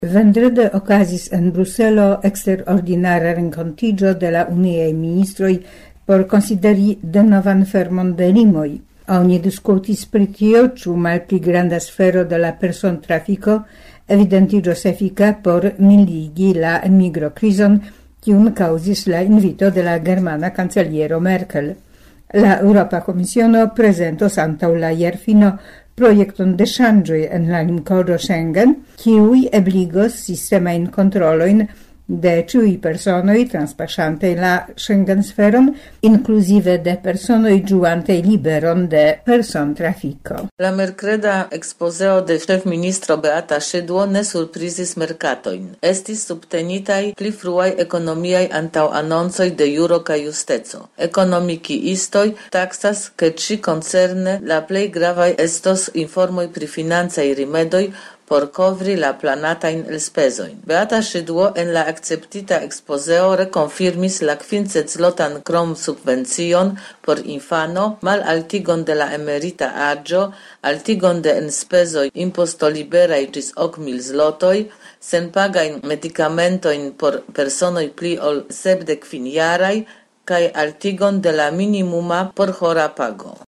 Vendrede okazis en Bruselo extraordinara renkontiĝo de la uniaj ministroj por konsideri denovan fermon de limoj. Oni diskutis pri tio, ĉu malpli granda sfero de la persontrafiko evidentiĝos efika por mildigi la migrokrizon, kiun kaŭzis la invito de la germana kanceliero Merkel. La Europa Komisiono prezentos antaŭ la jarfino projekton de ŝanĝoj en la limkodo Schengen, kiuj ebligos sistemajn kontrolojn de ĉiuj personoj transpaŝantaj la Schengen-sferon, inkluzive de personoj ĝuantaj liberon de persontrafiko. La merkreda ekspozeo de ĉefministro Beata Szydło ne surprizis merkatojn. Estis subtenitaj pli fruaj ekonomiaj antaŭanoncoj de juro kaj justeco. Ekonomikiistoj taksas, ke ĉi-koncerne la plej gravaj estos informoj pri financaj rimedoj por kovri la planatajn elspezojn. Beata Szydło en la akceptita ekspozeo rekonfirmis la 500-zlotan krom-subvencion por infano, malaltigon de la emerita aĝo, altigon de enspezoj impostoliberaj ĝis 8.000 zlotoj, senpagajn medikamentojn por personoj pli ol 75-jaraj kaj altigon de la minimuma por hora pago.